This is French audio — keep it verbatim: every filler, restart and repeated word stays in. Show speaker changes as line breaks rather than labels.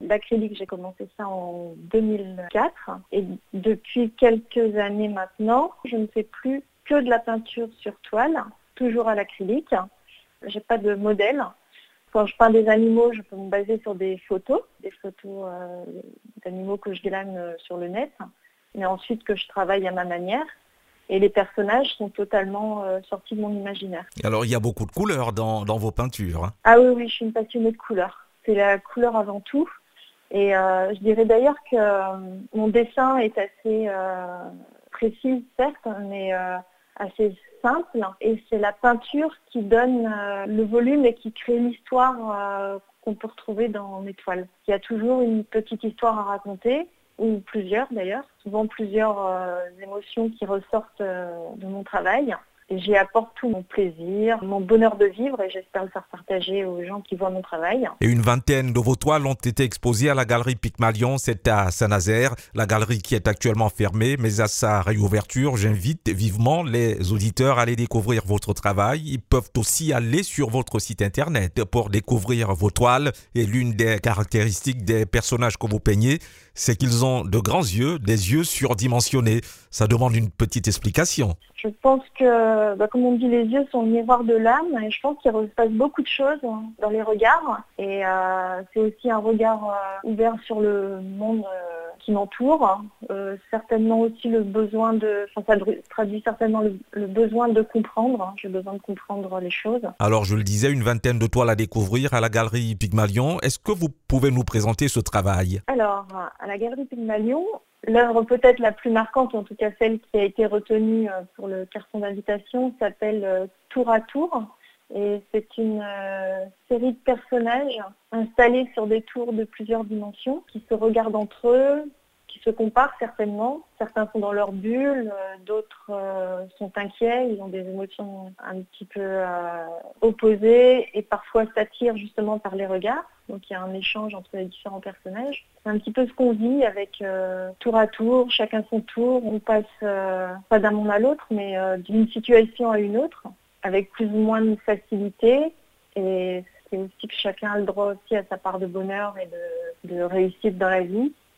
l'acrylique. J'ai commencé ça en deux mille quatre et depuis quelques années maintenant, je ne fais plus que de la peinture sur toile, toujours à l'acrylique. J'ai pas de modèle. Quand je peins des animaux, je peux me baser sur des photos, des photos euh, d'animaux que je glane euh, sur le net, mais ensuite que je travaille à ma manière. Et les personnages sont totalement euh, sortis de mon imaginaire.
Alors, il y a beaucoup de couleurs dans, dans vos peintures, hein.
Ah oui, oui, je suis une passionnée de couleurs. C'est la couleur avant tout. Et euh, je dirais d'ailleurs que euh, mon dessin est assez euh, précis, certes, mais euh, assez simple. Et c'est la peinture qui donne euh, le volume et qui crée l'histoire euh, qu'on peut retrouver dans mes toiles. Il y a toujours une petite histoire à raconter, ou plusieurs d'ailleurs, souvent plusieurs euh, émotions qui ressortent euh, de mon travail. Et j'y apporte tout mon plaisir, mon bonheur de vivre et j'espère le faire partager aux gens qui voient mon travail.
Et une vingtaine de vos toiles ont été exposées à la galerie Pygmalion, c'est à Saint-Nazaire, la galerie qui est actuellement fermée, mais à sa réouverture, j'invite vivement les auditeurs à aller découvrir votre travail. Ils peuvent aussi aller sur votre site internet pour découvrir vos toiles. Et l'une des caractéristiques des personnages que vous peignez, c'est qu'ils ont de grands yeux, des yeux surdimensionnés. Ça demande une petite explication.
Je pense que, bah, comme on dit, les yeux sont le miroir de l'âme et je pense qu'il se passe beaucoup de choses dans les regards. Et euh, c'est aussi un regard euh, ouvert sur le monde euh, qui m'entoure. Euh, certainement aussi le besoin de, enfin, ça traduit certainement le, le besoin de comprendre. J'ai besoin de comprendre les choses.
Alors, je le disais, une vingtaine de toiles à découvrir à la galerie Pygmalion. Est-ce que vous pouvez nous présenter ce travail?
Alors, à la galerie Pygmalion, l'œuvre peut-être la plus marquante, en tout cas celle qui a été retenue pour le carton d'invitation, s'appelle Tour à Tour. Et c'est une euh, série de personnages installés sur des tours de plusieurs dimensions qui se regardent entre eux, qui se comparent certainement. Certains sont dans leur bulle, euh, d'autres euh, sont inquiets, ils ont des émotions un petit peu euh, opposées et parfois s'attirent justement par les regards. Donc il y a un échange entre les différents personnages. C'est un petit peu ce qu'on vit avec euh, tour à tour, chacun son tour. On passe euh, pas d'un monde à l'autre, mais euh, d'une situation à une autre, avec plus ou moins de facilité. Et c'est aussi que chacun a le droit aussi à sa part de bonheur et de, de réussite dans la vie.